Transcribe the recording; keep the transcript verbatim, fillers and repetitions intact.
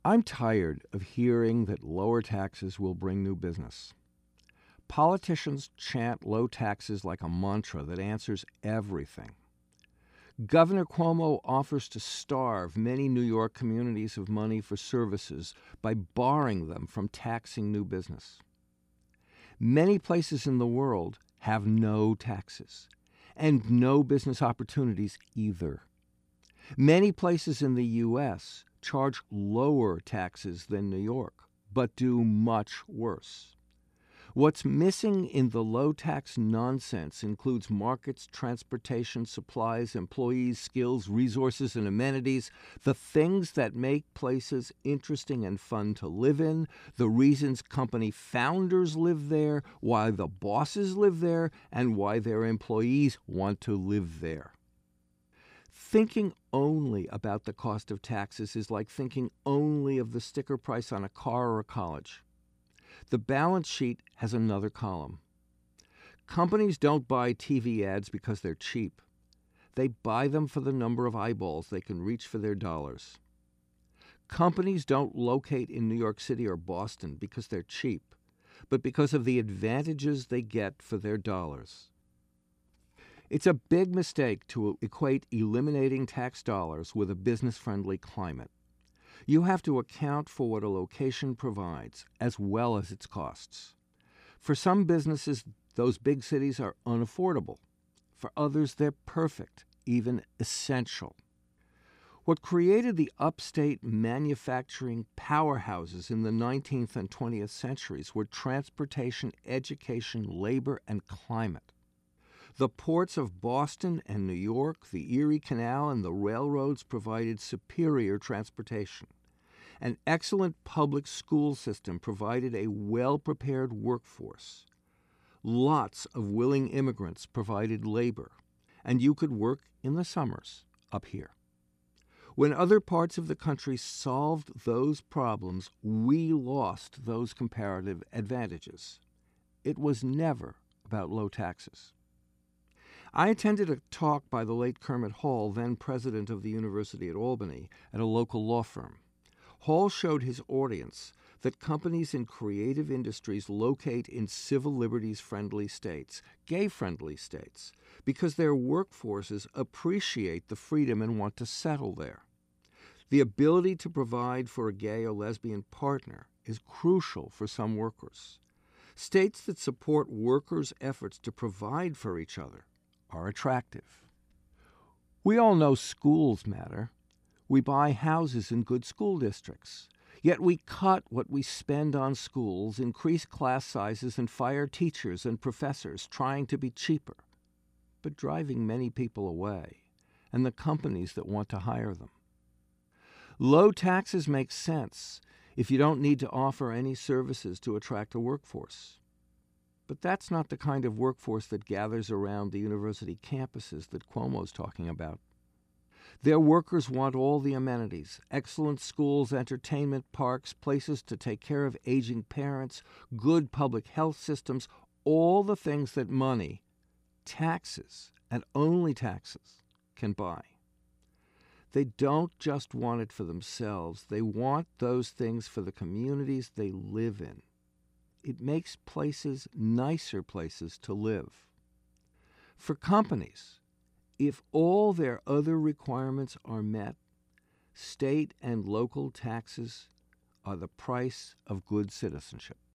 I'm tired of hearing that lower taxes will bring new business. Politicians chant low taxes like a mantra that answers everything. Governor Cuomo offers to starve many New York communities of money for services by barring them from taxing new business. Many places in the world have no taxes and no business opportunities either. Many places in the U S charge lower taxes than New York, but do much worse. What's missing in the low-tax nonsense includes markets, transportation, supplies, employees, skills, resources, and amenities, the things that make places interesting and fun to live in, the reasons company founders live there, why the bosses live there, and why their employees want to live there. Thinking only about the cost of taxes is like thinking only of the sticker price on a car or a college. The balance sheet has another column. Companies don't buy T V ads because they're cheap. They buy them for the number of eyeballs they can reach for their dollars. Companies don't locate in New York City or Boston because they're cheap, but because of the advantages they get for their dollars. It's a big mistake to equate eliminating tax dollars with a business-friendly climate. You have to account for what a location provides, as well as its costs. For some businesses, those big cities are unaffordable. For others, they're perfect, even essential. What created the upstate manufacturing powerhouses in the nineteenth and twentieth centuries were transportation, education, labor, and climate. The ports of Boston and New York, the Erie Canal, and the railroads provided superior transportation. An excellent public school system provided a well-prepared workforce. Lots of willing immigrants provided labor, and you could work in the summers up here. When other parts of the country solved those problems, we lost those comparative advantages. It was never about low taxes. I attended a talk by the late Kermit Hall, then president of the University at Albany, at a local law firm. Hall showed his audience that companies in creative industries locate in civil liberties-friendly states, gay-friendly states, because their workforces appreciate the freedom and want to settle there. The ability to provide for a gay or lesbian partner is crucial for some workers. States that support workers' efforts to provide for each other are attractive. We all know schools matter. We buy houses in good school districts. Yet we cut what we spend on schools, increase class sizes, and fire teachers and professors trying to be cheaper, but driving many people away, and the companies that want to hire them. Low taxes make sense if you don't need to offer any services to attract a workforce. But that's not the kind of workforce that gathers around the university campuses that Cuomo's talking about. Their workers want all the amenities, excellent schools, entertainment parks, places to take care of aging parents, good public health systems, all the things that money, taxes, and only taxes, can buy. They don't just want it for themselves. They want those things for the communities they live in. It makes places nicer places to live. For companies, if all their other requirements are met, state and local taxes are the price of good citizenship.